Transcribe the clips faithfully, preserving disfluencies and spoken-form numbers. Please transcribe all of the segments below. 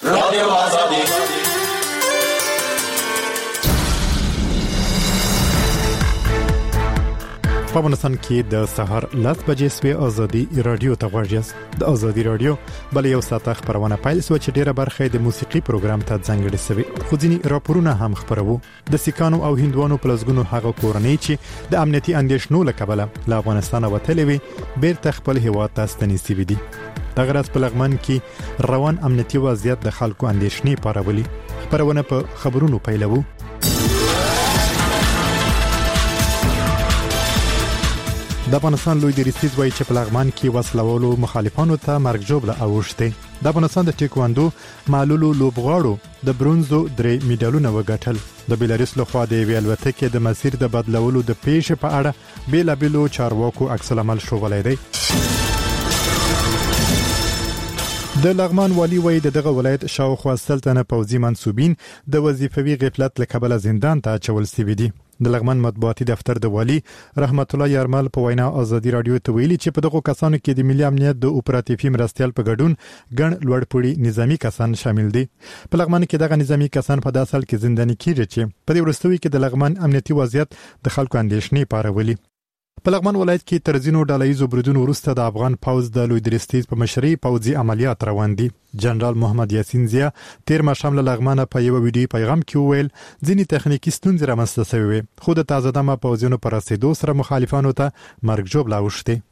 رادیو آزادی. په افغانستان کې د سهار لس بجې سوي ازادي رادیو ته غوړیاست. د ازادي رادیو بل یو ساعت خبرونه پایل سو چې ډیره برخه د موسیقي پروګرام ته ځانګړې سوي. خو ځینی راپورونه هم خبرو د سیکانو او هندوانو پلازګونو هغه کورنۍ چې د امنیتي اندیشنو لکبله له افغانستان وتلې وي بیرته خپل هیواد ته ستنیسي دي. د غرض په لغمان کې روان امنیتي وضعیت د خلکو اندیشنې پارولي. خبرونه په خبرونو پیلوو. د افغانستان لوی دریستیز وایي چې په لغمان کې وسلوالو مخالفانو ته مرګ جوړه اوښته. د افغانستان د ټیکواندو معلولو لوبغاړو د برونزو درې میډالونه وګټل. د بیلاروس لخوا د ویلوتکې د مسیر د بدلولو د پیښې په اړه بیلابیلو چارواکو عکس العمل شوولای دی. د لغمان والی وایي دغه ولایت شاوخوا سلطنه پوځي منسوبین د وظیفوي غفلت لکبله زندان ته اچول سوي دي. د لغمان مطبوعاتي دفتر د والی رحمت الله یارمل په وینا ازادي رادیو ته ویلي چې په دغه کسانو کې د ملي امنیت د اپراتیفي مرستيال په ګډون ګڼ لوړپوړي نظامی کسان شامل دي. په لغمان کې دغه نظامی کسان په داسل کې زنداني کیږي چې په دې ورستوي کې د لغمان امنیتي وضعیت د خلکو اندیشنې پارولي. په لغمان ولایت کې ترزینو ډالایزو بریدونو وروسته د افغان پوځ د لوی درستیز په مشرۍ پوځي عملیات روان دي. جنرال محمد یاسین زیا تیر ماښام له لغمانه په یو ویډیو پیغام کې وویل ځینې تخنیکی ستونزې رامنځته شوې خو د تازه دمه پوځونو پر رسیدو سره مخالفانو ته مرګ جوړه اوښته.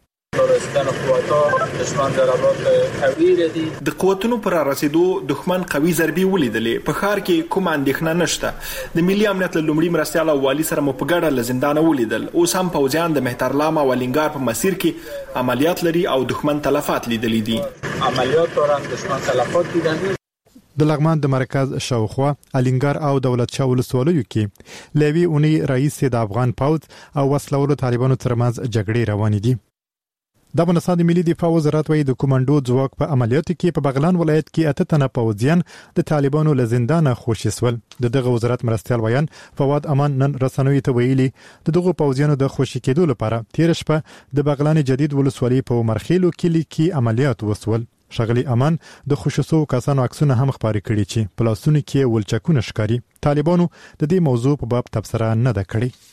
د قوتونو پر رسیدو دښمن قوي ضربې ولیدلې. په ښار کې کوم اندېښنه نشته. د ملي امنیت له لومړي مرستيال او والی سره مو په ګډه له زندان ولیدل. اوس هم پوځیان د مهترلام او ولینګار په مسیر کې عملیات لري او دښمن تلفات لیدلې دي. عملیات دارن دښمن تلفات دیدن. د لغمان د مرکز شاوخوا الینګار او دولت شاه ولسوالیو کې لوی اونۍ رئیس د افغان پوځ او وسلوالو طالبانو ترمنځ جګړې روانې دي. د افغانستان د ملي دفاع وزارت وایي د کومانډو ځواک په عملیاتو کې په بغلان ولایت کې اته تنه پوځیان د طالبانو له زندانه خوشي سول. د دغه وزارت مرستيال ویان فواد امان نن رسنوي ته ویلي د دغه پوځیانو د خوشي کېدو لپاره تیر شپه د بغلان جدید ولسوالۍ په مرخیلو کلی کې عملیات وسول. شغلی امان د خوشسو کسانو عکسونه هم خبري کړي چې په لاسونو کې ولچکونه ښکاري. طالبانو د دې موضوع په باب تبصره نه ده کړې.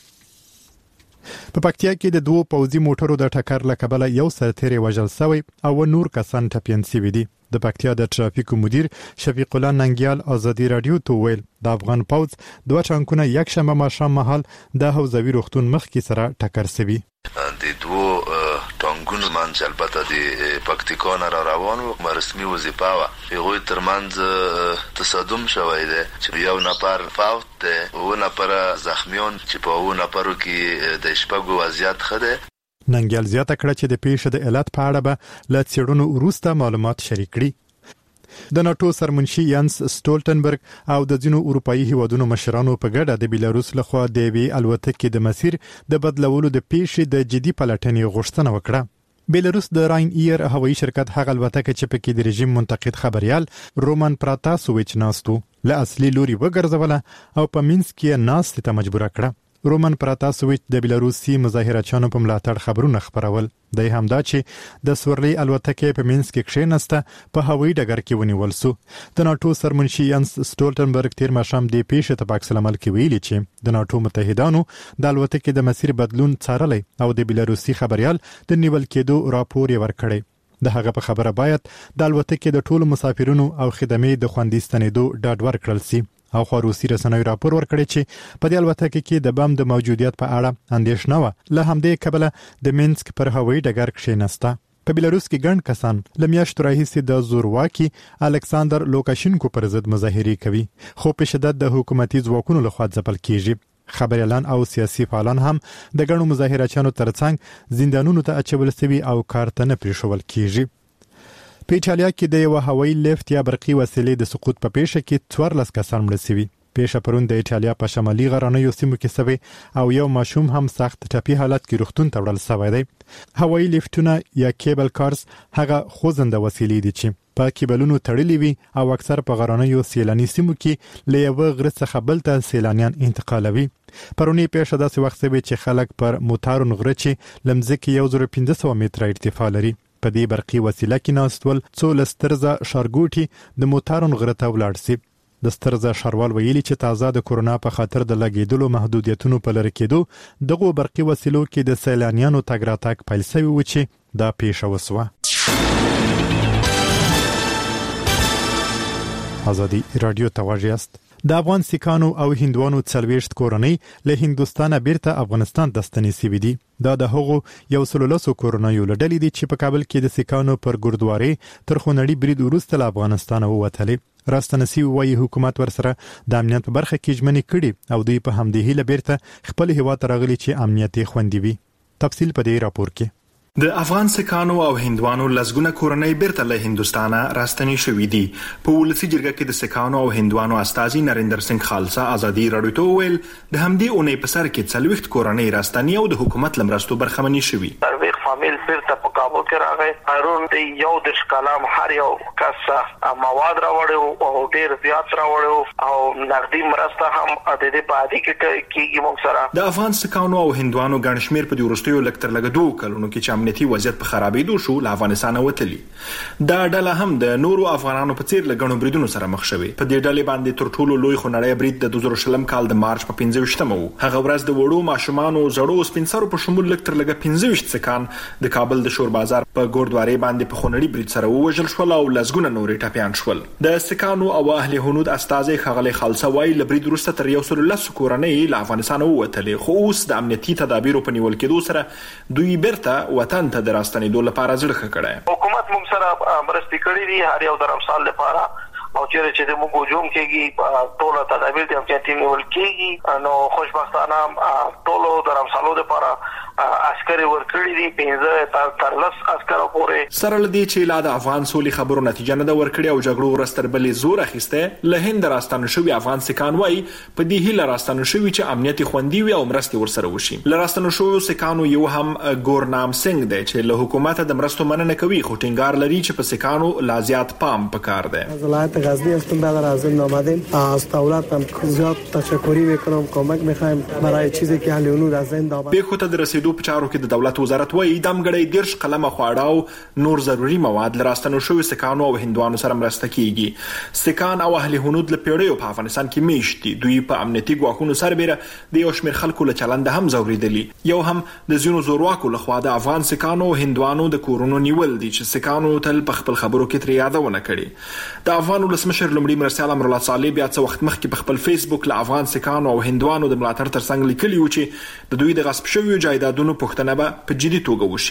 په پکتیا کې د دوه پوځي موټرو د ټکر لکبله یو سرتیری وژل شوی او نور کسان ټپیان شوي دي. د پکتیا د ټرافیکو مدیر شفیق الله ننګیال ازادي رادیو ته ویل د افغان پوځ دوه ټانکونه یک شنبه ماښام مهال د حوزوي روغتون مخ کې سره ټکر شوی. د دوه ټانکونو منځ البته د پکتیکا نه را روان و رسمي وظیفه و هغوی ترمنځ تصادم شوی دی چې یو نفر فوت دی او نفر زخمیان چې په او نفرو کې د شپږو وضعیت ښه دی. ننګیال زیاته کړه چې د پیښې د علت په اړه به له څېړنو وروسته معلومات شریک کړي. د ناتو سرمنشي یانس سټولټنبرګ او د ځینو اروپאי هیوادونو مشرانو په ګډه د بیلاروس لخوا د وی الوتکې د مسیر د بدلولو د پیښې د جدي پلټنې غوښتنه وکړه. بیلاروس د راین ایر هوایي شرکت هغه الوتکه چې پکې د رژیم منتقد خبريال رومان پراتاسوویچ ناستو له اصلي لوري وګرځوله او په مینسک کې ناست ته مجبور کړه. رومان پراتاسوویچ د بیلاروسي مظاهرچیانو په ملاتړ خبرونه خبرول. د همدا چې د سورلي الوتکې په مینسک کې کښینسته په هوایي ډګر کې ونیول سو. د ناتو سرمنشي یانس سټولټنبرګ تیر ماښام د پیښې ته په عکس العمل کې ویلي چې د ناتو متحدانو د الوتکې د مسیر بدلون څارلی او د بیلاروسي خبريال د نیول کېدو راپور یې ورکړی. د هغه په خبره باید د الوتکې د ټولو مسافرونو او خدمې د خوندي ستنېدو ډاډ ورکړل شي. او خو روسي رسنوي راپور ورکړي چې په دې الوتکه کې د بم د موجودیت په اړه اندیښنه و له همدې کبله د مینسک پر هوایي ډګر کښینسته. په بیلاروس کې ګڼ کسان له میاشتو راهیسې د زورواکي الکساندر لوکاشینکو پر ضد مظاهرې کوي خو په شدت د حکومتي ځواکونو لخوا ځپل کیږي. خبريالان او سیاسي فعالان هم د ګڼو مظاهرچیانو ترڅنګ زندانونو ته اچول شوي او کار ته نه پرېښول کیږي. په ایټالیا کې د یو هوایي لیفت یا برقي وسیلې د سقوط په پیښه کې څوارلس کسان مړه شوي. پیښه پرون د ایټالیا په شمالي غرنیو سیمو کې شوې او یو ماشوم هم سخت ټپي حالت کې روغتون ته وړل شوی دی. هوایي لیفتونه یا کیبل کارز هغه خوځنده وسیلې دي چې په کیبلونو تړلې وي او اکثر په غرنیو سیلاني سیمو کې له یو غره څخه بل ته سیلانیان انتقالوي. پرونی پیښه داسې وخت شوی چې خلک پر موټارونو غره چې لمځکه یو زره پنځه سوه متره ارتفاع لري په دې برقي وسیله کې ناستول څو لسترزه شارګوټي د موټرون غرته ولاړ سي. د سترزه شاروال ویلي چې تازه د کورونا په خاطر د لګیدلو محدودیتونو په لری کېدو دغه برقي وسیلو کې د سیلانیانو تګ راتګ پیل شوی و چې دا پیښه وسوه. ازادي رادیو توجه است. د افغان سیکانو او هندوانو څلويشت کورنۍ له هندستانه بیرته افغانستان ته ستنې دي. دا د هغو یو سلولسو کورنۍ لړلې دي چې په کابل کې د سیکانو پر ګردواري تر خونړي برید وروسته له افغانستان ووتلې. راستنسي وایي حکومت ورسره د امنیت په برخه کې ژمنې کړي او دوی په همدې هیله بیرته خپل هیواد راغلي چې امنیت خوندي وي. تفصیل په دې راپور کې. د افغان سکانو او هندوانو لزګونه کورنۍ بیرته له هندستانه راستنې شوې دي. په ولسی جرګه کې د سکانو او هندوانو استاذي نریندر سنگ خالصه ازادي رادیو ته ویل د همدې اونۍ په سر کې څلويخت کورنۍ راستنې او د حکومت لمرستو برخمنې شوې. سرویخ فامیل بیرته په کابل کې راغی. هارون د یو د کلام هر یو کس مواد راوړو او ډیر زیات راوړو او نقدي مرسته هم د دې په عادي کې کېږي موږ سره. د افغان سکانو او هندوانو ګڼ شمیر په دې ورستیو لکتر لګ دوه کلونو کې امنیتي وضعیت په خرابېدو شو له افغانستان وتلی. دا ډله هم د نورو افغانانو په څیر لګڼو بریدونو سره مخ شوه. په دې ډلې باندې تر ټولو لوی خونړی برید د دوه زره شلم کال د مارچ په پنځه ویشتمه و. هغه ورځ د وړو ماشومان او زړو سپینسرو په شمول لکتر لګ پنځه ویشت سکان د کابل د شور بازار په ګوردواري باندې په خونړی برید سره ووژل شول او لزګونه نورې ټاپیان شول. د سکانو او اهل هنود استاذ خغلی خالصه وای لبرید وروسته تر یو سل لس کورنۍ له افغانستان ووتلې. خو اوس د امنیتي تدابیرو په نیول کېدو سره دوی بیرته وطن ته دراستنې دوه لپاره ځړخه کړه. حکومت موږ سره مرستې کړې دي هر یو درمسال لپاره او چیرې چې د موږ هجوم کېږي ټول تدابیر د امنیتي نیول کېږي. نو خوشبختانه ټول درمسالو لپاره عسکر ورکړي دي پنځه تر لس عسکر پورې. سره لدی چې لا د افغان سولې خبرو نتیجه نه ورکړي او جګړو ورستر بلې زور اخیسته له هند راستنه شوی افغان سکان وای په دې هیله راستنه شوی چې امنیت خوندي وي او مرستې ورسره وشي. ل راستنه شوی سکانو یو هم ګورنام سنگ دی چې له حکومت د مرستو مننه کوي خو ټینګار لري چې په سکانو لا زیات پام پکار دی. ولایت غزنی هستم برادر عزیز آمدیم از دولتم زیاد تشکری میکنم کمک میخوایم برای چیزی که اهل هنود از زنده آمد. به خود رسیدو په چارو کې د دولت وزارت وایي دمګړی دیرش قلمه خواړه او نور ضروري مواد لراستنو شوی سکانو او هندوانو سره مرسته کیږي. سکان او اهل هنود له پیړیو په افغانستان کې میشتي دوی په امنیتي ګواښونو سربېره د یو شمېر خلکو له چلند هم زوریدلی. یو هم د زینو زورواکو لخوا د افغان سکانو او هندوانو د کورونو نیول دي چې سکانو تل په خپل خبرو کې تر یادونه کړي. د افغان ولسمشر لومړي مرستیال امرالله صالح بیا څه وخت مخکې په خپل فیسبوک له افغان سکانو او هندوانو د ملاتړ ترڅنګ لیکلی و چې د دوی د غصب شویو جایدادونو پښتنه به په جدي توګه وشي.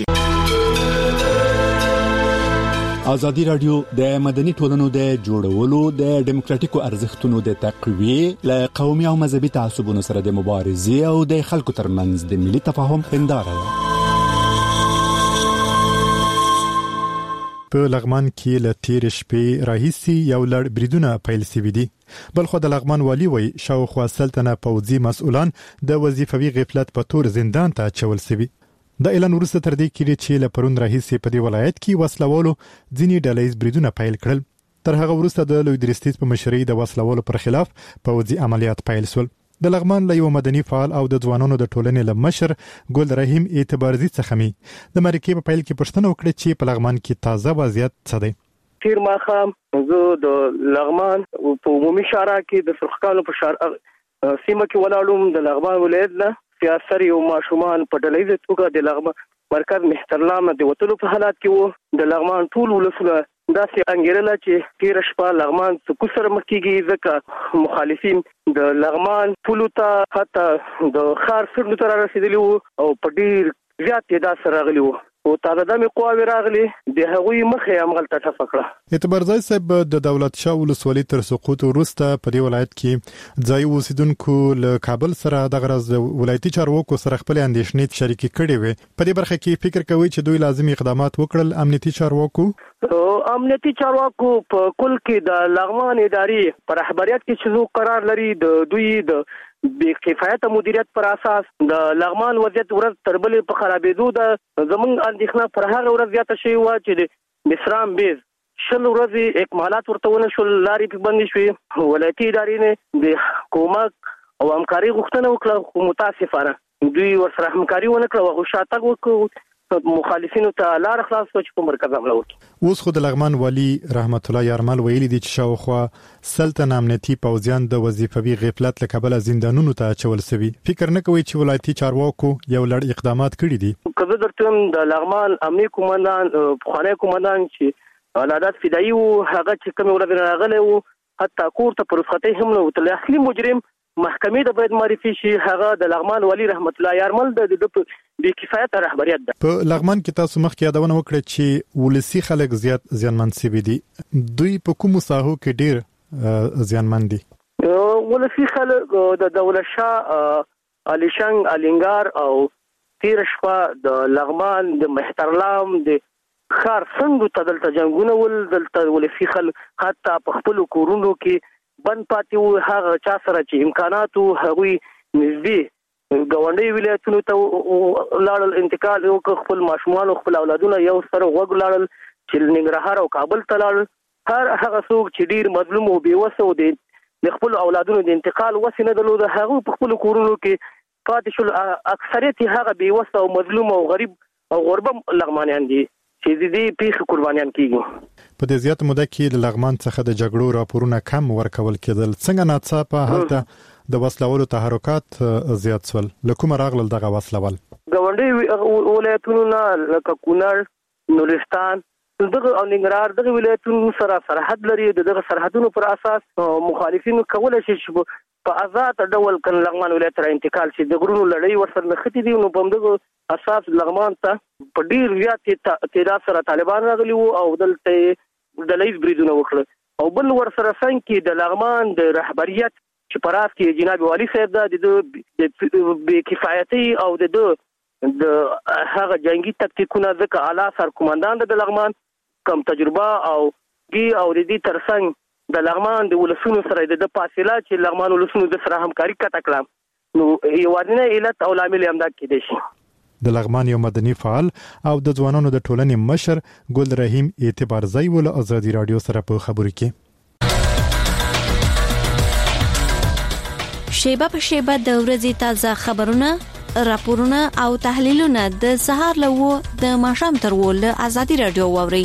ازادي رادیو د مدني ټولنو د جوړولو د ډیموکراتیکو ارزښتونو د تقویه ل قومي او مذهبي تعصبونو سره د مبارزې او د خلکو ترمنځ د ملي تفاهم هنداره ده. په لغمان کې ل تیر شپې راهیسي یو لړ بریدونه پیل شوي دي. بل خو د لغمان والی وای شاوخوا سلطنه پوځي مسؤلان د وظیفوي غفلت په تور زندان ته چول شوي. د اعلان وروسته تر دې کې چې ل پرون راهیسي په دې ولایت کې وسلوالو ځینی ډلې بریدونه پیل کړل. تر هغه وروسته د لوی درستیز په مشرۍ د وسلوالو پر خلاف پوځي عملیات پیل شول. د لغمان له یو مدني فعال او د ځوانانو د ټولنې له مشر ګل رحیم اعتبارزي څخه می د مرکې په پیل کې پښتنه وکړه چې په لغمان کې تازه وضعیت څه دی. تیر ماخام زه د لغمان په عمومي شارع کې د فرقانو په شارع سیمه کې ولاړم. د لغمان ولایت نه سیاسر یو ماشومان په ډلې توګه د لغمان مرکز محترلام د وټلو په حالات کې وو. د لغمان ټول ولسونه داسې انګیرله چې تیر شپه لغمان څه سره مکیږي ځکه مخالفین د لغمان پولو ته حتی د خار سرلو ته رسیدلی وو او په ډیر زیات تعداد سره راغلی وو او تازه دمه قواوی راغلي د هغوی مخه عمل ته تفکړه. اعتبارزای صاحب د دولت شاه ولسوالۍ تر سقوط وروسته په دې ولایت کې ځای اوسیدونکو له کابل سره د غرض ولایتي چارواکو سره خپل اندیشنې شریکي کړي وي. په دې برخه کې فکر کوي چې دوی لازمي اقدامات وکړل. امنیتي چارواکو امنیتي چارواکو په کل کې د لغمان ادارې پر رهبریت کې چې قرار لري د دوی د بے کفایت مدیریت پر اساس د لغمان وضعیت ورځ تر بلې په خرابېدو د زمونږ اندېښنه پر هغه ورځ زیاته شوې وه چې د مصرام بیز شل ورځې اکمالات ورته ونه شول، لارې پې بندې شوې. ولایتي ادارې نه د کومک او همکاري غوښتنه وکړه خو متاسفانه دوی ورسره همکاري ونه کړه، هغوی شاتګ وکړو. مخالفینو ته لار خلاص کړ چې په مرکز حمله وکړي. اوس خو د لغمان والی رحمت الله یارمل ویلي دي چې شاوخوا سلطن امنیتي پوځیان د وظیفوي غفلت له کبله زندانونو ته اچول شوي. فکر نه کوي چې ولایتي چارواکو یو لړ اقدامات کړي دي؟ کله درته د لغمان امنیتي قومندان خانه قومندان چې ولادت فدایي او هغه چې کوم ورځ راغلی وو حتی کور ته پر رخصتۍ هم نه وتل. اصلي مجرم محکمې د باید معرفي شي. هغه د لغمان والی رحمت الله یارمل د د بې کفایت رهبریت ده. په لغمان کې تاسو مخکې یادونه وکړه چې ولسی خلک زیات زیانمن شوي دي. دوی په کومو ساحو کې ډیر زیانمن دي؟ ولسی خلک د دولت شاه الیشنګ الینګار او تیر شپه د لغمان د محترلام د خار څنګه تدلته جنگونه ول دلته ولسی خلک حتی په خپل کورونو کې بند پاتې وو. هغه چا سره چې امکانات او هغوی نږدې ګاونډي ولایتونو ته لاړل انتقال وکړ. خپل ماشومان او خپل اولادونه یو سره وګ لاړل چې ننګرهار او کابل ته لاړل. هر هغه څوک چې ډیر مظلوم او بیوسه و دي د خپل اولادونو د انتقال وسینه درلوده هغه په خپل کورونو کې پاتې شول. اکثریت هغه بیوسه او مظلوم او غریب او غربه لغمانیان دي چې د دې پیښې قربانیان کیږي. په دې زیات موده کې د لغمان څخه د جګړو راپورونه کم ورکول کېدل. څنګه ناڅاپه هلته د وسلوالو تحرکات زیات شول؟ لکه راغلل دغه وسلوال ګاونډي ولایتونو نه لکه کونړ نورستان دغه او ننګرهار دغه ولایتونو سره سرحد لري. دغه سرحدونو پر اساس مخالفین کولای شي چې په آزاد ډول کله لغمان ولایت را انتقال شي. د غرونو لړۍ ورسره نختی دي. نو په دغه اساس لغمان ته په ډیر زیات تعداد سره طالبان راغلي وو او دلته د لیز بریدونه وکړل. او بل ورسره څنګه کې د لغمان د رهبریت چې پراس کې جناب والی صاحب دا د بې کفایتي او د د هغه جنگي تکتیکونه ځکه اعلی سر قومندان د لغمان کم تجربه او دی او د دې ترڅنګ د لغمان د ولسونو سره د فاصله چې لغمان ولسونو د سره همکاري کټ کړه نو یو ورنه علت او لامل هم دا کېدی شي. د لغمان یو مدني فعال او د ځوانانو د ټولنې مشر ګل رحیم اعتبارزی ول ازادي رادیو سره په خبرو کې شیبه په شیبه د ورځې تازه خبرونه راپورونه او تحلیلونه د سهار لوو د ماښام تر ول ازادي رادیو ووري.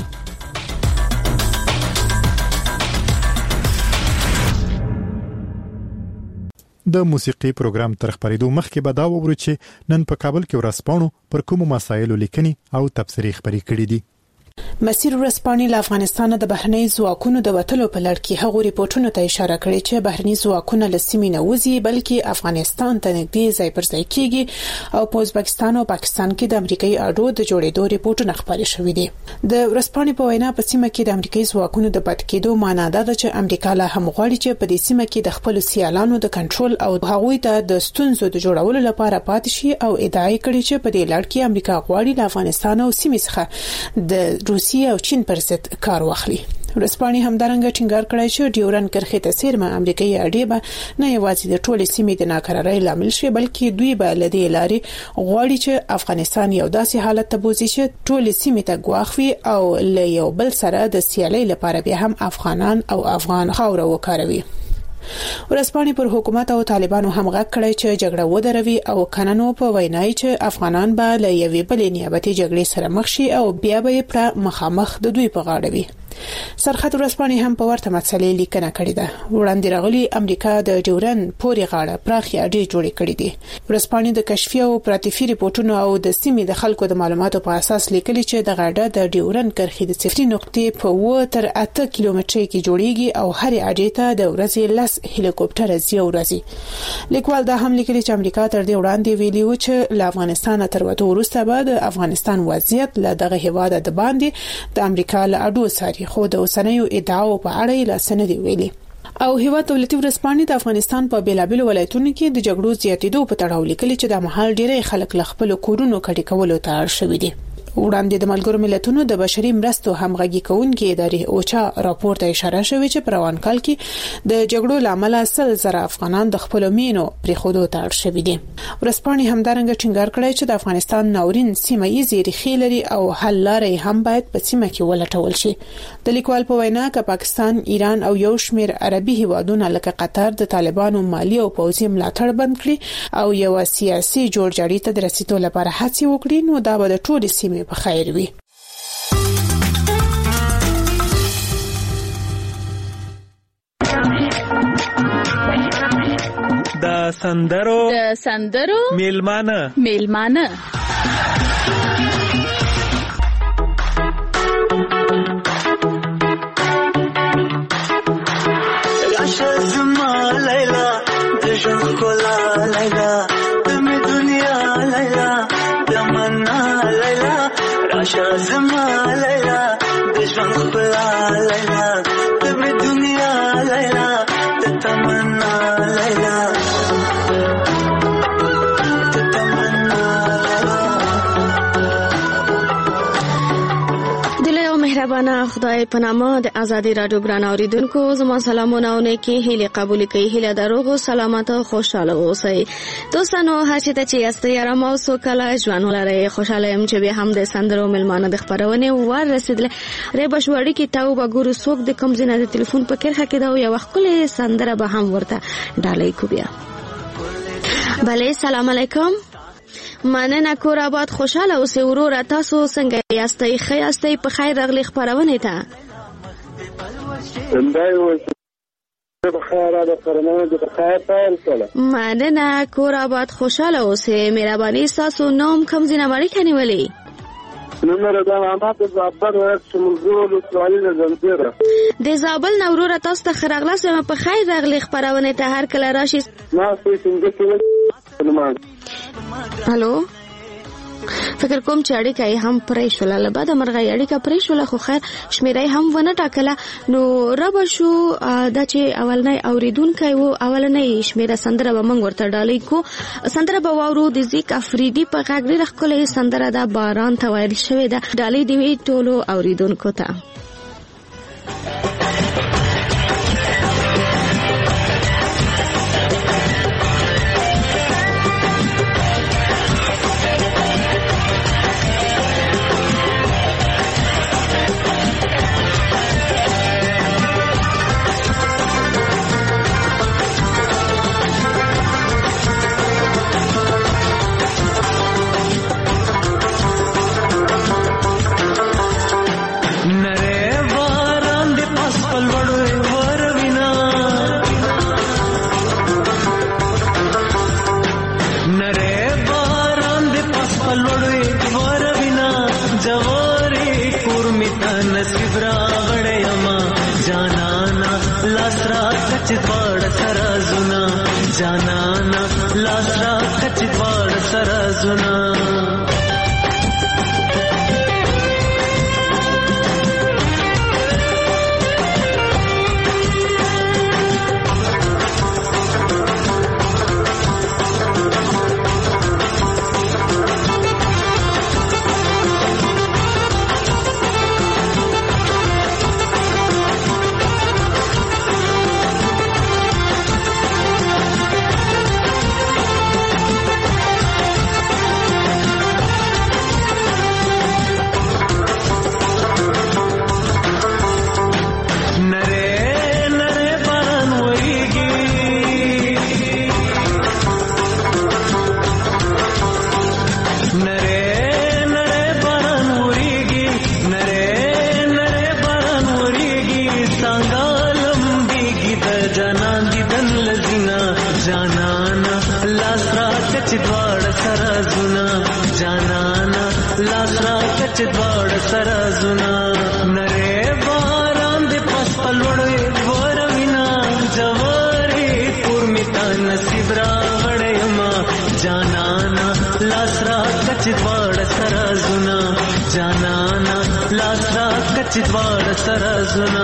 د موسیقي پروګرام تر خبرېدو مخکې به دا وورو چې نن په کابل کې ورسپانو پر کومو مسایلو لیکني او تبصرې خبرې کړې دي. مسیر ورسپانې له افغانستان د بهرنۍ ځواکونو د وټلو په لړ کې هغو ریپورتونو ته اشاره کړې چې بهرنۍ ځواکونه له سیمې نه وځي بلکې افغانستان ته نږدې ځای پر ځای کېږي او په ازبکستان او پاکستان کې د امریکایي اډو د جوړېدو ریپورتونه خبرې شوې دي. د ورسپانې په وینا په سیمه کې د امریکایي ځواکونو د پټ کېدو معنی دا ده چې امریکا له هم غواړي چې په دې سیمه کې د خپل سیالانو د کنټرول او هغوی ته د ستونزو د جوړولو لپاره پاتې شي او ادعا کړې چې په دې لړ کې امریکا غواړي له افغانستان او سیمې څخه د روسیې او چین پر ضد کار واخلي. ورسپانې همدارنګه ټینګار کړی چې ډیورن کرښې ته سیرمه امریکایي اډې به نه یوازې د ټولې سیمې د ناکرارۍ لامل شي بلکې دوی به له دې لارې غواړي چې افغانستان یو داسې حالت ته بوځي چې ټولې سیمې ته ګواښ وي او له یو بل سره د سیالۍ لپاره بیا هم افغانان او افغان خاوره وکاروي. ورسپانې پر حکومت او طالبانو هم غږ کړی چې جګړه ودروي او کننو په وینای چې افغانان به له یوې بلې نیابتي جګړې سره مخ شي او بیا به یې مخامخ د دوی په غاړه وي. سرحد ورسپانې هم په ورته مسلې لیکنه کړې ده. وړاندې راغلي امریکا د ډیورن پورې غاړه پراخي اډې جوړې کړې دي. ورسپانې د کشفي او پراتیفي ریپورتونو او د سیمې د خلکو د معلوماتو په اساس لیکلي چې د غاړه د ډیورن کرښې د صفري نقطې په و تر اته کیلومترۍ کې جوړیږي او هر اډې ته د ورځې لس هلیکوپټر زی ورځي. لیکوال دا هم لیکلي چې امریکا تر دې وړاندې ویلي و چې له افغانستان تر وته وروسته به د افغانستان وضعیت له دغه هیواد د باندې د امریکا له اډو ساري خو د اوسنیو ادعاو په اړه یې لا سند ویلي. او هیواد دولتي ورسپانې د افغانستان په بیلابیلو ولایتونو کې د جګړو زیاتېدو په تړاو لیکلي چې د مهال ډېری خلک له خپل کورونو کډې کولو ته اړ شوي دي. وړاندې د ملګرو ملتونو د بشري مرستو همغږي کوونکې ادارې اوچا راپور ته اشاره شوې چې په روان کال کې د جګړو لامل سل زره افغانان د خپل مینو پرې خودو ته اړ شوي دي. ورسپانې همدارنګه ټینګار کړی چې د افغانستان ناورین سیمه ییزې ریښې لري او حل لارې هم باید په سیمه کې ولټول شي. د لیکوال په وینا که پاکستان، ایران او یو شمېر عربي هیوادونه لکه قطر د طالبانو مالی او پوځي ملاتړ بند کړي او یو سیاسي جوړجاړي ته د رسیدو لپاره هڅې وکړي نو دا به د ټولې سیمې په خیر وي. د سندرو د سندرو میلمانه میلمانه راشه زما لیلا د ژوند ښکلا لیلا د مې دنیا لیلا د تمنا لیلا د تمنا دلته مهربانه خدای په نامه د ازادي رادیو ګران اوریدونکو زما سلامونه او نیکی هیله قبول کړئ. هیله دروغ سلامت او خوشاله اوسئ. دوستانو هر چیرته چې یاستئ آرام او سوکاله ژوند ولرئ. خوشاله يم چې به هم د سندرو ملمانه د خبرونه ور رسیدل. ریبه شوړی کې تاو بګورو سوک د کم زینه د ټلیفون په کرخه کې دا یو وخت کله سندره به هم ورته ډالۍ کو بیا. بله سلام علیکم. مننه کور آباد خوشاله اوسئ ورور. تاسو څنګه یاستئ؟ ښه یاستئ؟ په خیر راغلی خبرونه ته. بخیر د فرمانه د بخیر تل کله مننه کور آباد خوشاله اوسئ. مهرباني تاسو نوم کوم ځای نه مړی کني ولی نمبر د محمد زابر ورته موضوع سوالي زنجیره د زابل نورو تاسو ته خرغله سم په خیر راغلی خبرونه ته هر کله راشي. ما څنګه کې الو فکر کوم چې اړیکه یې هم پرې شوله له بعد مرغه اړیکه پرې شوله خو خیر شمیرای هم ونه ټاکله نو رب شو دا چې اولنۍ اوریدونکو وو اولنۍ شمیره سندره به موږ ورته ډالۍ کو. سندره به واورو د زیک افریدي په غږ لري خپل سندره د باران ته ویل شوې ده. ډالۍ دی ټولو اوریدونکو ته. جانانا لاسرا کچ پاڑ سرازنا चितवाड़ सरजुना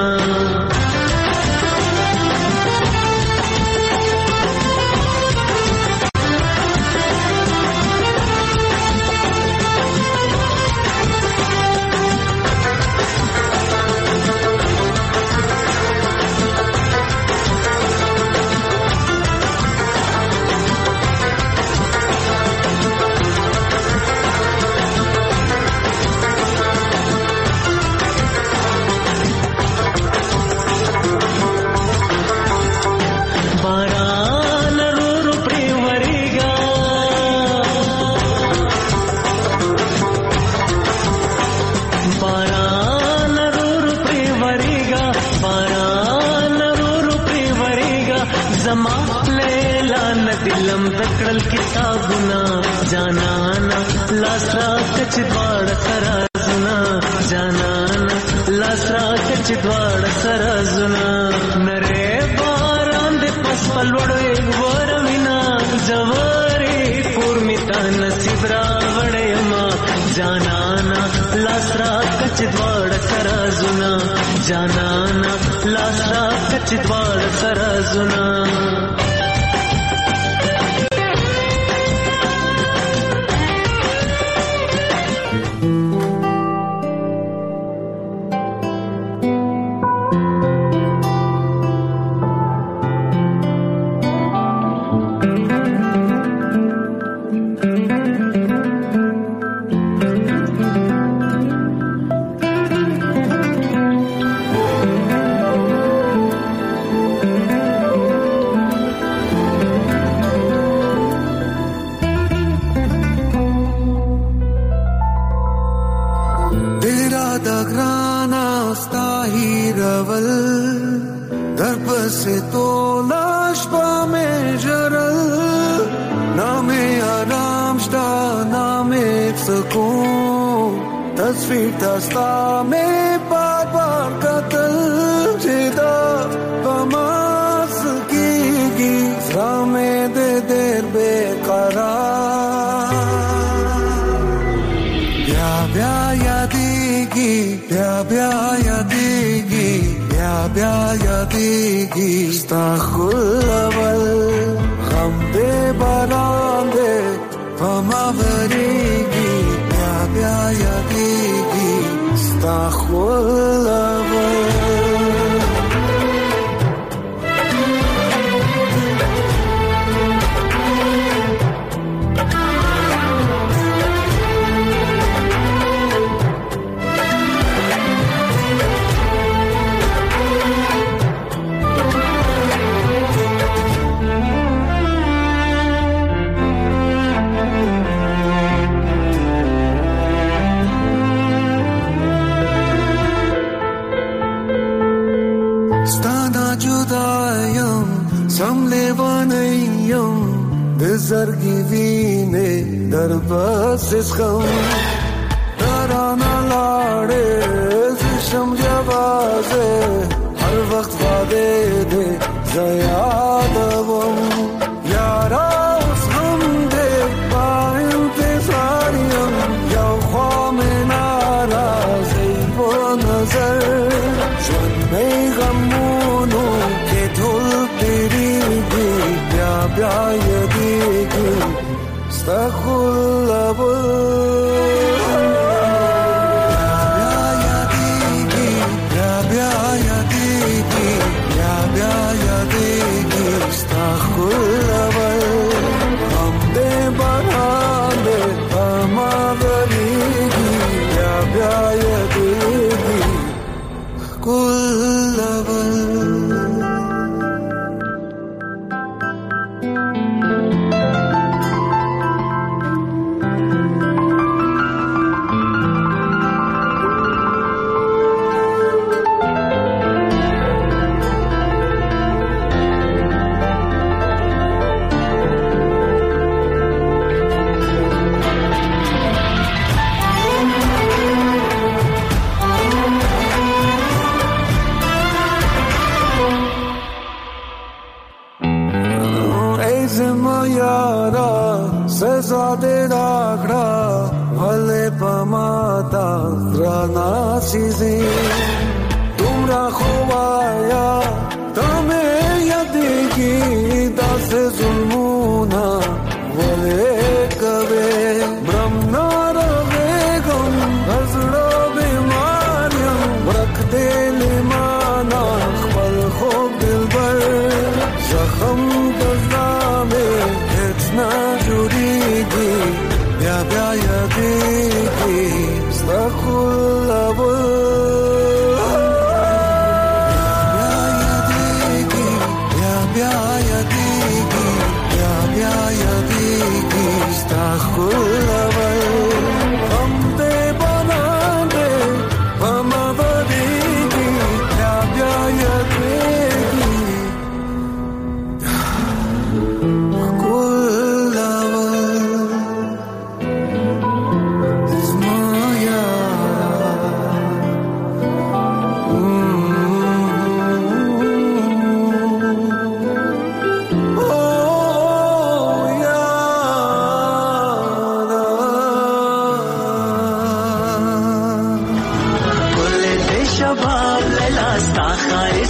زما لیلا ندلم دکړل کتابونه جانانا لاسرا کچ دوړ سرازنا جانانا لاسرا کچ دوړ سرازنا نره باران د پسپل وړې ورمینا جواری پورمیتا نصیب را وړې ما جانانا لاسرا کچ دوړ سرازنا جانانا لاسرا کچ دوړ سرازنا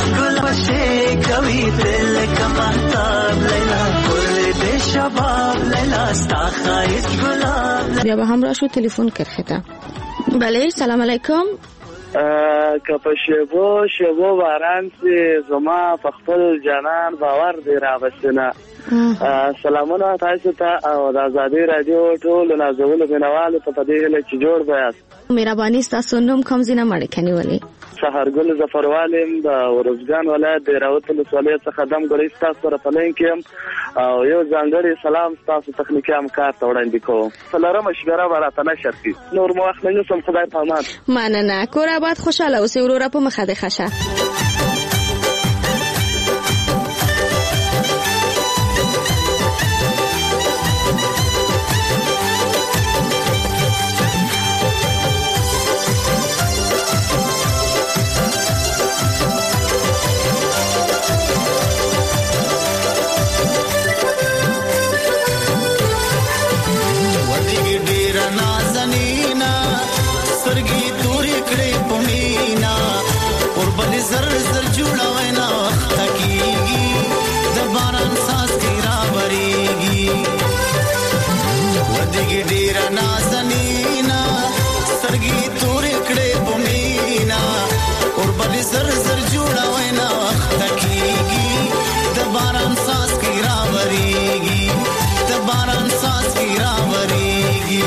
ګل بشي کوي دل کمنتاب لیلا ګل دې شباب لیلا ستا خایس ګلاب. بیا به هم راشو تلیفون کرخته. بله سلام علیکم. که په شیبو شیبو باران سي زما په خپل جانان باور دی را بسنه. سلامونه تاسو ته او د آزادي رادیو ټول نازولو بنوالو ته په دې هله چې جوړ بیاست. مهرباني تاسو نوم کوم زینه مړ کني ولی سحرګل ظفروالم د ورزګان ولایت د راوتل ولایت څخه دم ګړې تاسو سره پلین کې او یو ځانګړي سلام تاسو تخنیکی همکار ته وړاندې کوم. سلام مشوره ورته نشر کی نور مو وخت نه سم خدای پامان. مننه کور آباد خوشاله اوسې وروره په مخه د خشه. زر زر جوړوي نا وخت کیږي د باران ساس کی را وریږي ودګي ډیر نازنینا سرګي تورې کړې پمینا اور بل زر زر جوړوي نا وخت کیږي د باران ساس کی را وریږي د باران ساس کی را وریږي.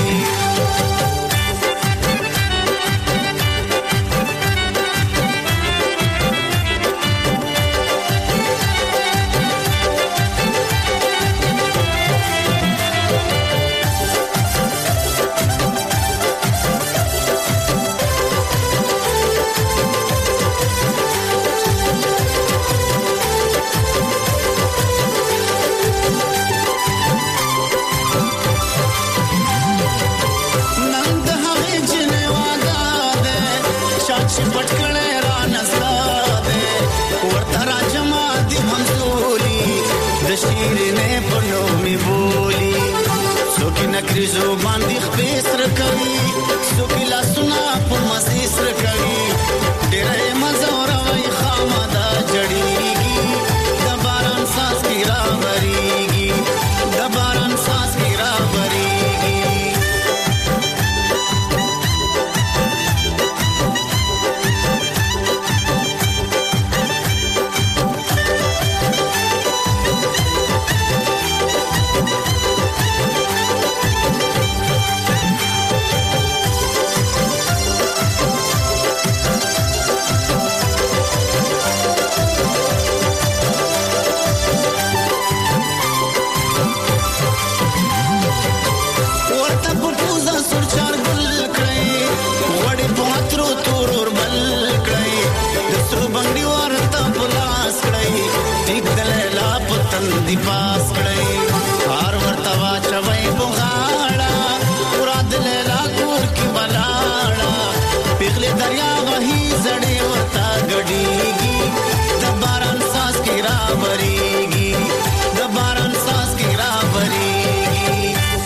نکریزو باندې خپې سر کوي سوکي لاسونه په مزي سر کوي ډېرې مزور وای خامدا جړېږي د باران ساس کی را وریږي د باران ساس کی را وریږي. دی پاس کړی هر ورته واچوي بغاړه پورا دل لا کور کی بلاړه پیغله دریا وਹੀ زړې ورته غډيږي د باران ساس کی را وریږي د باران ساس کی را وریږي.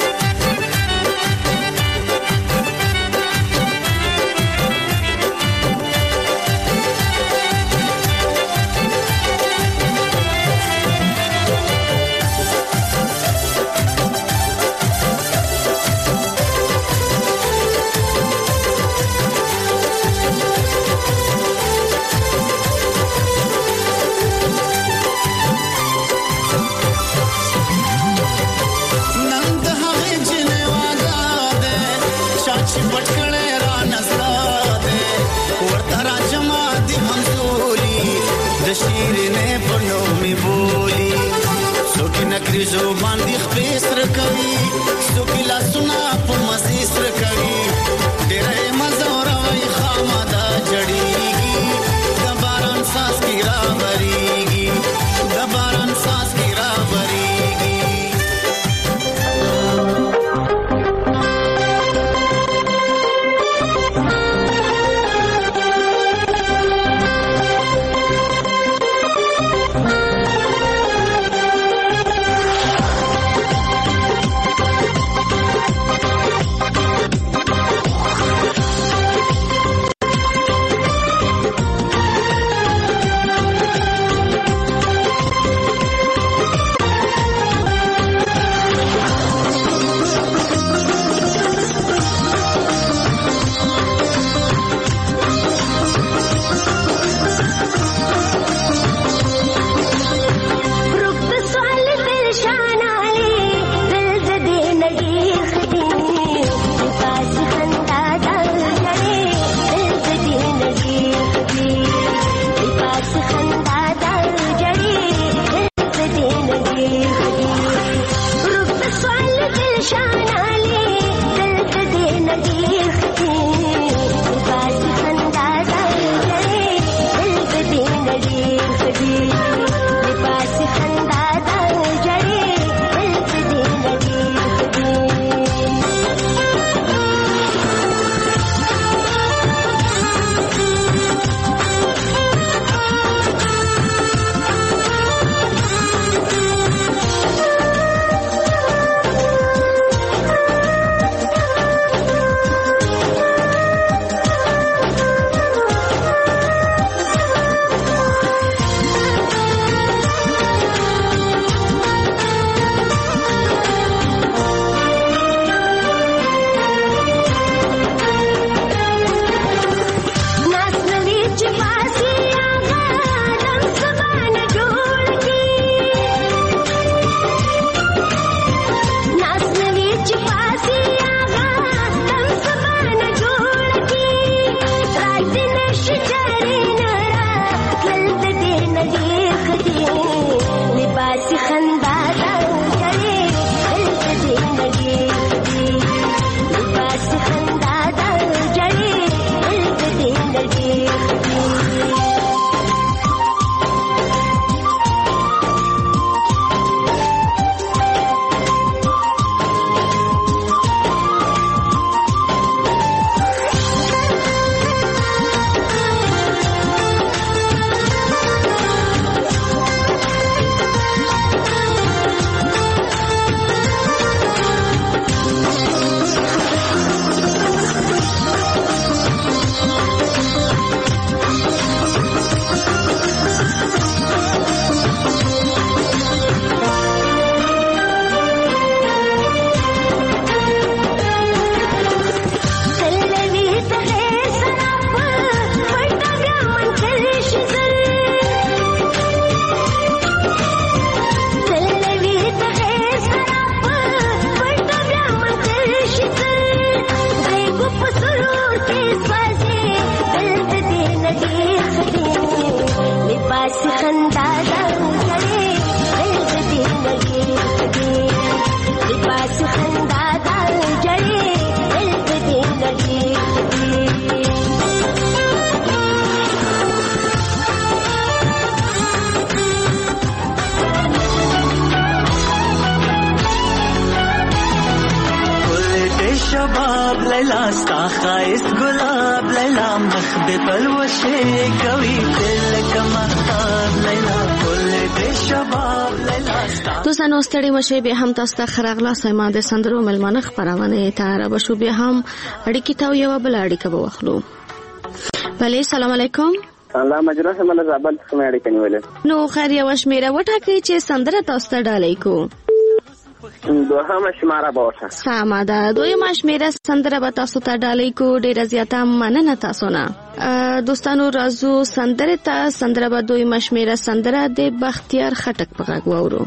شیرینه په نومي بولی سوکي نکریزو باندې خپې سر کوي سوکي لاسونه په مزي سر کوي ډېرې مزور وای خامدا جړېږي د باران ساس کی را وریږي د باران ساس کی را وریږي. خندا دلګړې دل دې لګي لباس خندا دلګړې دل دې لګي شباب لیلا ستا خایست گلاب لیلا مخ دې پلوشه کوي دل کمختاب لیلا ګل دې شباب لیلا ستا دوستانو ستړي مشه به هم تاسو ته خراغلا سیمه د سندرو ملمنه خبرونه ته را بشو به هم اړیکی ته یو بل اړیکه به واخلو. بله السلام علیکم. الله مجرا سم نه زابل سم اړیکه نیولې نو خیر یو شمیره وټاکي چې سندره تاسو ته ډالۍ کو دوهمه شماره باشه سمه ده دویمه شمیره سندره به تاسو ته ډالۍ کو ډیره زیاته مننه تاسو نه. دوستانو راځو سندره ته سندره به دویمه شمیره سندره د بختیار خټک په غږ واورو.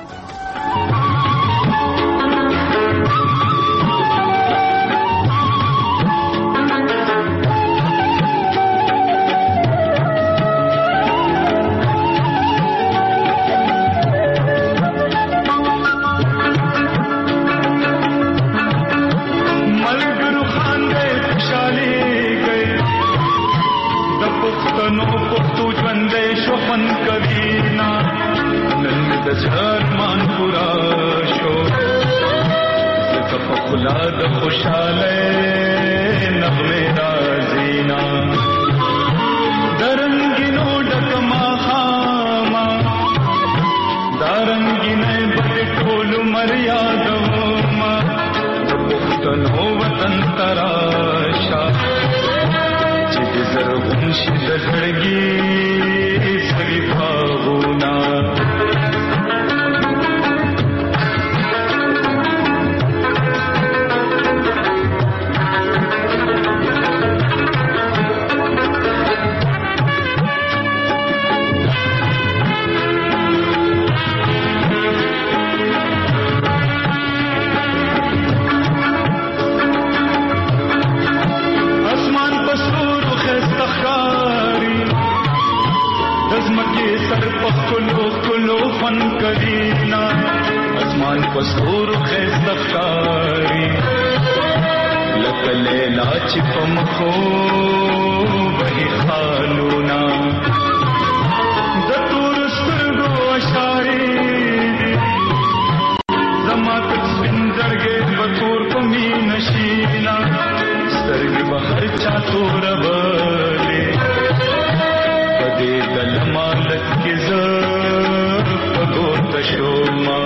ارمان پورا شو صف خلاد خوشاله نغمه رازینا درنگینو ډکما خاما دارنگینه بد ټول مریادو ما پښتنو وطن تراشا چې زرغون شي د زړګي سړي باغونا کرینا اسمان پسور خستخاری لکلے لاچ پمخو وہی خالونا دتور سترگو اشاری زماتک سندرگے بطور کمی نشینا سترگ بہر چاتور بلے پدے دل مالک کی زر پگوت شوما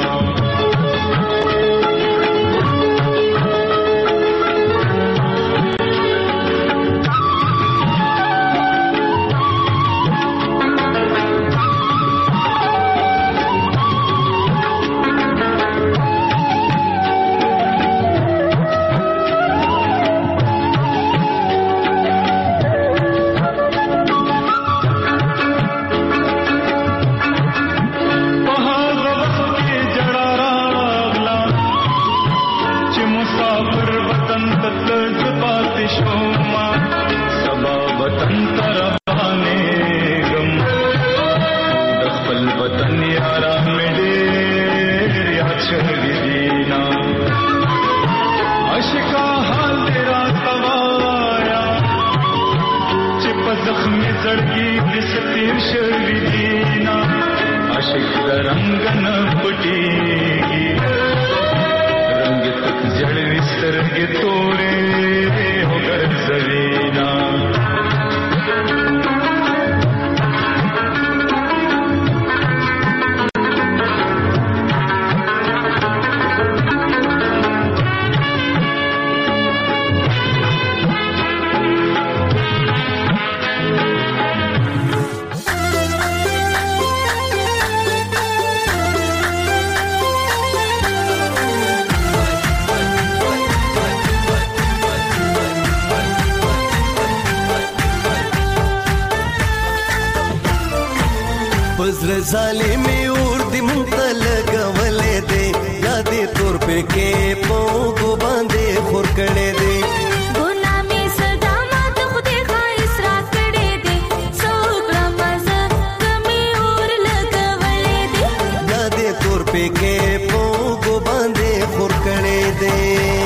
ظالمی اور دی منتل گولے دے یادی تور پہ کے پوگو باندے خور کڑے دے غلامی صدامات خودی خواہش را کڑے دے سوک رمز کمی او पे के पोगो बांधे खुर कड़े दे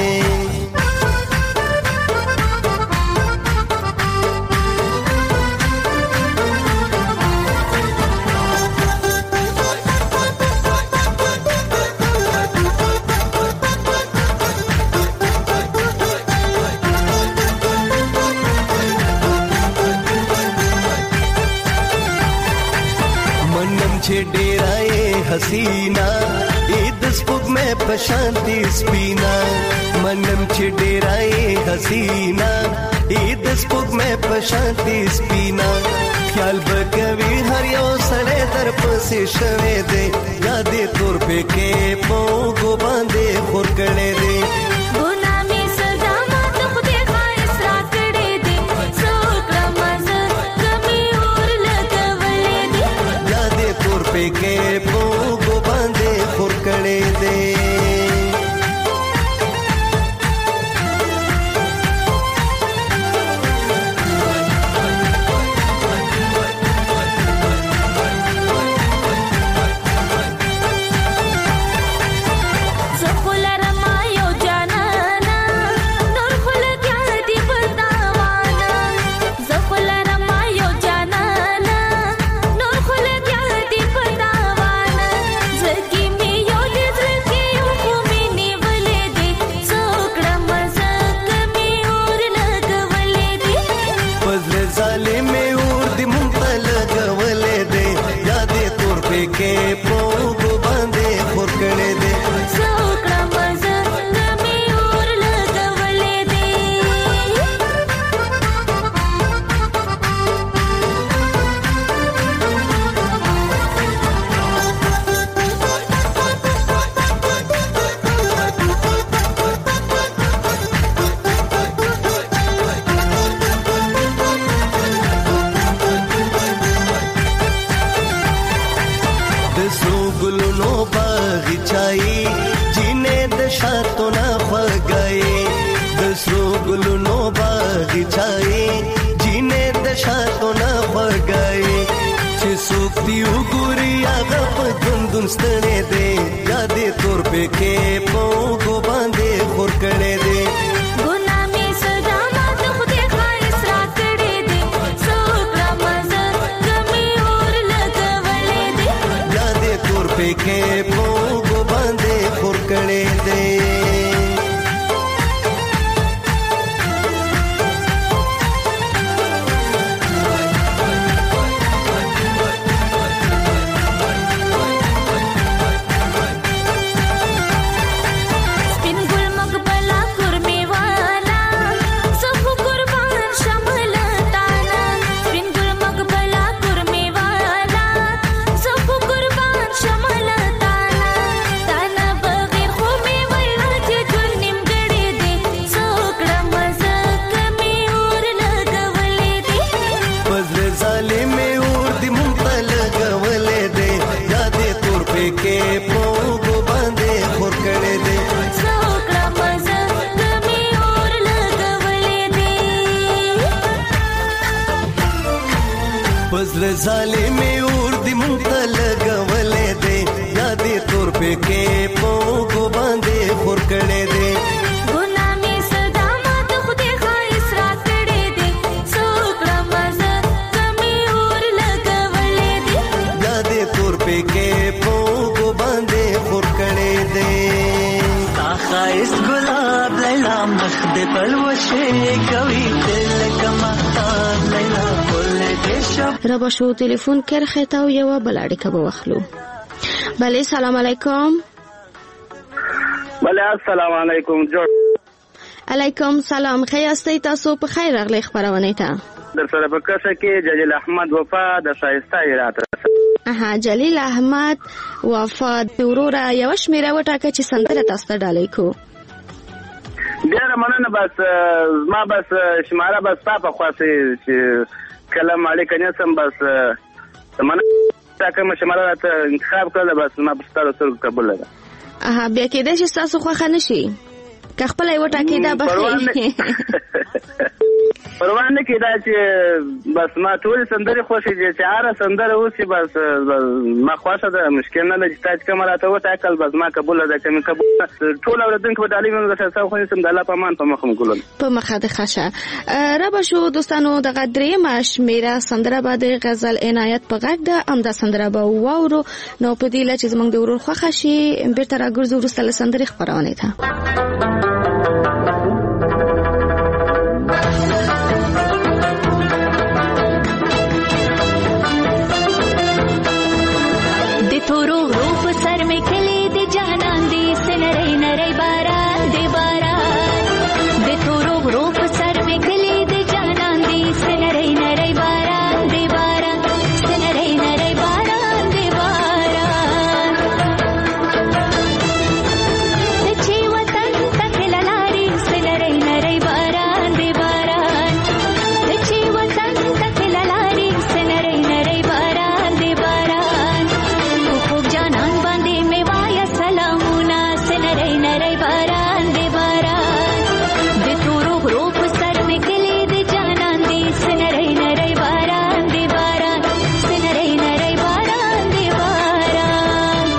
डेराए हसीना ईद स्पुग में प्रशांति स्पीना मनम छे डेराए हसीना ईद स्पुग में प्रशांति स्पीना ख्याल बकवी हर यो सड़े दर्प से शवे दे यादे तोर पे के पोगो बांधे खुरकड़े दे के पोगो बांधे खुरकड़े दे के पोगो बांधे खुरकड़े दे सोकड़ा मजा कमी और लगवले दे गुलनो बागिचाई जीने दशा तो ना पगए दसरो गुलनो बागिचाई जीने दशा तो ना पगए चे सूखती उगुरिया गप दुन स्तने दे यादे तोर पे के पोगो बांधे खुरकड़े दे के पोगो बांधे खुरकड़े दे के पोगो बांधे खुरकड़े दे सोकड़ा मजा कमी और लगवले दे बजर जाले में उर्दी मुंता लगवले दे यादे तोर पे के पोगो बांधे खुरकड़े दे के पोगो बांधे खुरकड़े दे ताखाइस गुलाब लैला मखद पलवशे कवि दिल कमता लैला कुल देशब ربا شو تليفون کرخه تا یو بلاړی کبه واخلو. بله سلام علیکم. بله السلام علیکم جوړ. علیکم سلام. خیاسته تاسو په خیر راغلی خبرونه ته. در سره په کسه کې جلیل احمد وفا د شایسته راته. اها جلیل احمد وفا د ورور یو شمیره وټاکه چې سندره تاسو ته ډالۍ کو. ډیره مننه بس ما بس شماره بس په خاصه چې کلام علی کنه سم بس مننه تا کوم شماره ته انتخاب کړل بس ما بس تاسو سره قبول ده. اها بیا کې د تاسو خو خنه شي که خپل یو ټاکې دا بخې پروا نه کېدا چې بس ما ټول سندرې خوښې دي چې هر سندره اوسي بس ما خوښه ده مشکل نه لري چې تاسو کوم راته وټاکل بس ما قبول ده چې قبول ټول اوردونکو په تعلیم موږ تاسو خو سم د الله په مان په مخ مګولل په مخه د خشه را به شو دوستانو د غدرې ماش میرا سندره به د غزل عنایت په غږ ده ام دا سندره به واورو نو په دې لچ زمنګ د ورور خوښه شي بیرته راګرځو ورسته له سندرې خبرونه ته تورو روپ سر میں کھلے دے جانان دی سنرے نرے باران دے باران دے تورو روپ سر میں کھلے دے جانان دی سنرے نرے باران دے باران سنرے نرے باران دے باران دچے وطن تک للاری سنرے نرے باران دے باران دچے وطن تک للاری سنرے نرے باران دے باران جانان باندې می وایا سلامونه سنرې نرې باران دې باران د تورو غروب سر می کلی دې جانان دې سنرې نرې باران دې باران سنرې نرې باران دې باران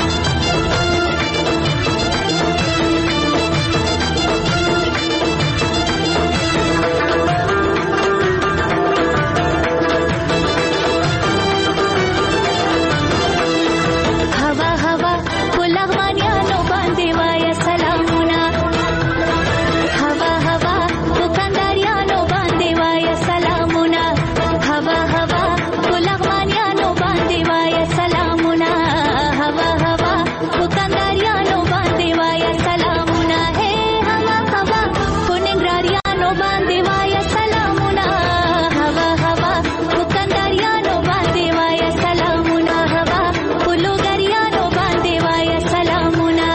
हवा हवा पुलगमानियानो बांधे वाया सलामुना हवा हवा दुकानदारियानो बांधे वाया सलामुना हवा हवा पुलगमानियानो बांधे वाया सलामुना हवा हवा दुकानदारियानो बांधे वाया सलामुना हे हवा हवा पुनिंग्रारियानो बांधे वाया सलामुना हवा हवा दुकानदारियानो बांधे वाया सलामुना हवा पुलुगरियानो बांधे वाया सलामुना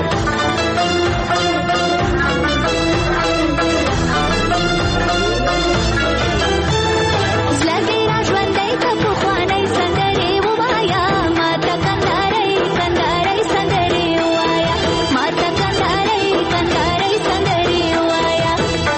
زلګي راژوندۍ ته پخوانۍ سندرې ووایا ماته کندارۍ کندارۍ سندرې ووایا ماته کندارۍ کندارۍ سندرې ووایا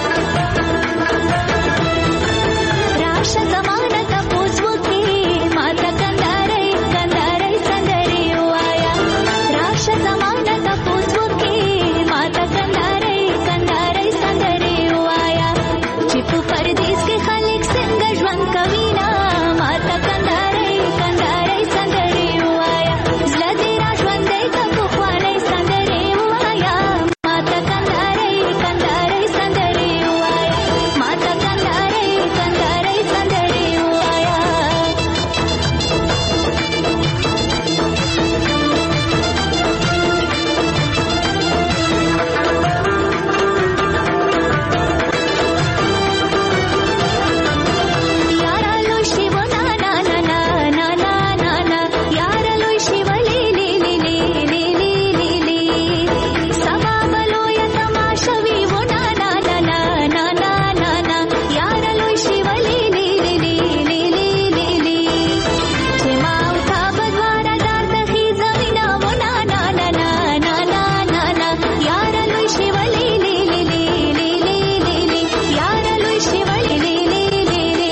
راشه زمانه تپوس وکړي ماته کندارۍ کندارۍ سندرې ووایا راشه زمانه تپوس وکړي ماته کندارۍ کندارۍ سندرې ووایا چې په پردیس کې خلک څنګه ژوند کوي نه ماته کندارۍ کندارۍ سندرې ووایا زړه دې راژوندۍ ته پخوانۍ سندرې ووایا ماته کندارۍ کندارۍ سندرې ووایا ماته کندارۍ کندارۍ سندرې ووایا यारा लो शिव ना ना ना ना ना ना ना ना यारा लो शिव ली ली ली ली ली ली ली ली सभा बलो या तमाशवी वो ना ना ना ना ना ना ना ना यारा लो शिव ली ली ली ली ली ली ली ली छेमा उठा बदवारा दार तखी जमीना वो ना ना ना ना ना ना ना ना यारा लो शिव ली ली ली ली ली ली ली ली यारा लो शिव ली ली ली ली ली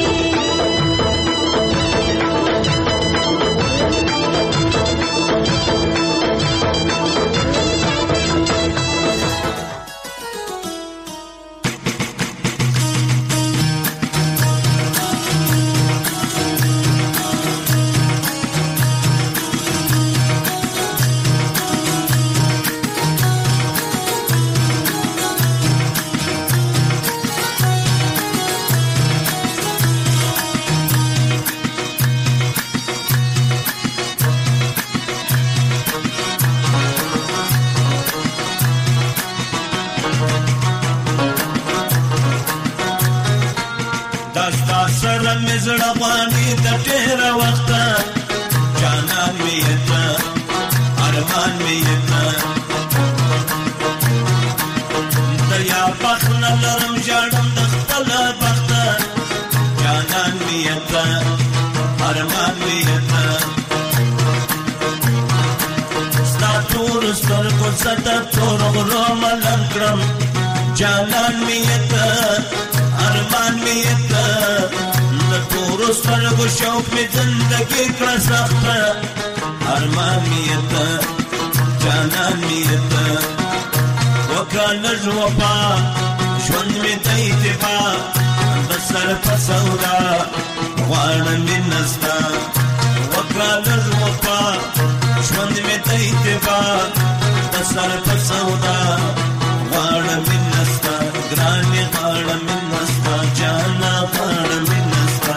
دستا سره مزړه باندې د ډېر وخت جانان می ته ارمان می ته دیا بخن لرم جاړم د خپل بخت جانان می ته ارمان می ته ستا ټول سترګو ست تور غرو ملنګرم جانان می ته ارمان می ته نتور سترګو شوق می زندگی کړه سخته ارمان می ته جانان می ته وکړه ژوپا ژوند می ته اتفاق بسر په سودا غواړم نستا وکړه ژوپا ژوند می ته اتفاق بسر په سودا غواړم نستا ګرانې غواړم نستا جانا غواړم نستا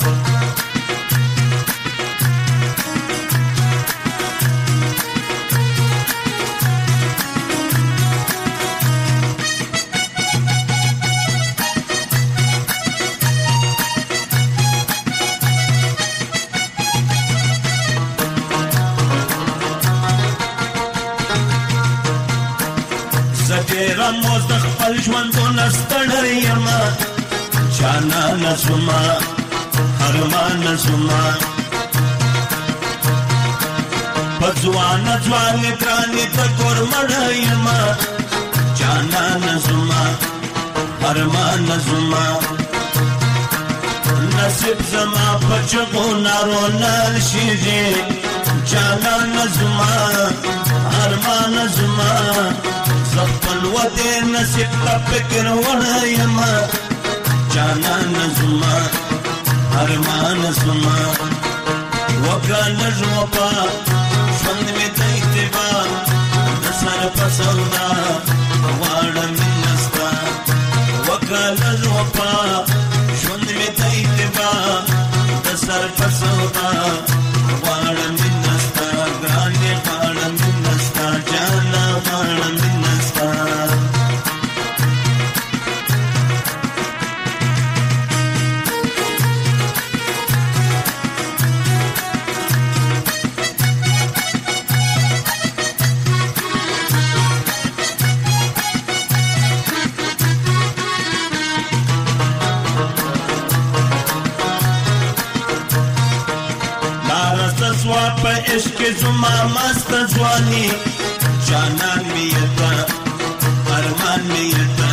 زدیرم موز د خپل ژوندونه ستړی یمه جانانه زما ارمانه زما په ځوانه ځوانې ګرانې ته کورمړه یمه جانانه زما ارمانه زما نصیب زما په چغو نارو نال شیږي جانانه زما ارمانه زما زخپل ودې نصیب ته فکر وړی یمه جانانه زما ارمانه زما وکړه لږ وفا ژوند مې ته اتباع د سر په سودا غواړم مینه ستا وکړه لږ وفا ژوند مې ته اتباع د سر په سودا غواړم مینه ستا ګرانې غواړم مینه ستا جانه غواړم مینه ستا په عشق زما مست ځواني جانان می یتا ارمان می یتا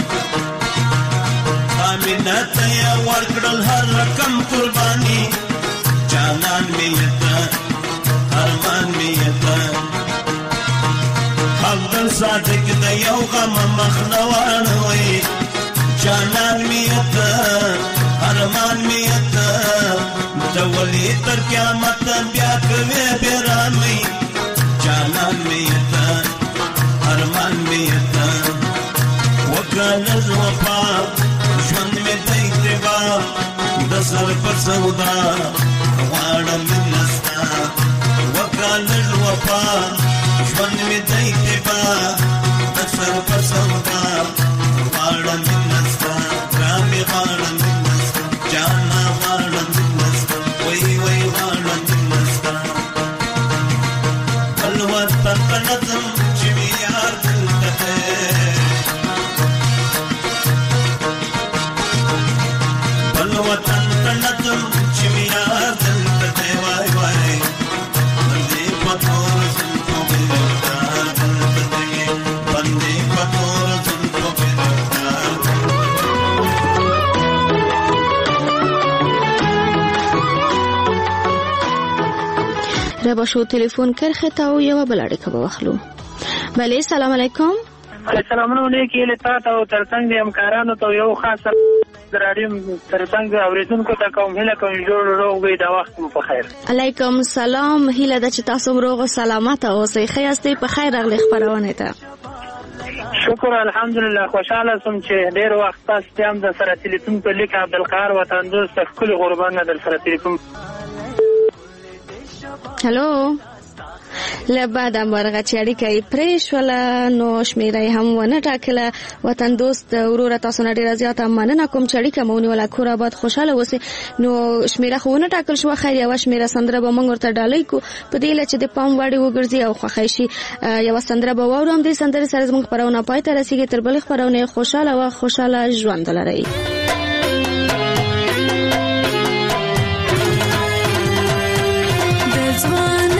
امینت یا ورکړل هر رقم قرباني جانان می یتا ارمان می یتا عبدل صادق د یو غم مخنوان وي جانان می یتا ارمان می یتا دولی تر قیامت بیا کوي بیرامي جانان می یتا ارمان می یتا وکړه وفا ژوند می ته اتباع د سر په سودا غواړم نستا وکړه وفا ژوند می ته اتباع د سر په سودا غواړم نستا ګرامي غواړم نستا جانا غواړم وی وی غواړم نستا بل وطن ته نظم چې مې یار دلته بل وطن ته نظم چې مې یار دلته وای وای باندې پتور زم په ګرځار دلته باندې پتور زم په ګرځار ربا شو تلیفون کرخه تا او یو بل اړیکه به واخلو. بله سلام علیکم. السلام علیکم لتا ته ترڅنګ د همکارانو ته یو خاصه رادیو ترڅنګ اوریدونکو ته کوم هله کوم جوړ روغ وي دا وخت مو په خیر. علیکم سلام هله د چې تاسو روغ او سلامت اوسئ خیاستې په خیر راغلی خبرونه ته. شکر الحمدلله خوشاله سم چې ډیر وخت تاسو ته هم د سره تلیفون په لیک عبدالقهار وطن دوست خپل قربانه د سره تلیفون. هلو لبعد امرغه چې اړیکه یې پرې شوله نو شمیره یې هم ونه ټاکله. وطن دوست وروره تاسو نه ډېره زیاته مننه کوم چې اړیکه مو ونیوله کور آباد خوشحاله اوسئ. نو شمیره خو ونه ټاکل شوه خیر یوه شمیره سندره به موږ ورته ډالۍ کړو په دې هیله چې د پام وړ وګرځي او خوښی شي. یوه سندره به واورو همدې سندرې سره زموږ خپرونه پای ته رسېږي. تر بلې خپرونې خوشحاله وه خوشحاله ژوند ولرئ. ځوان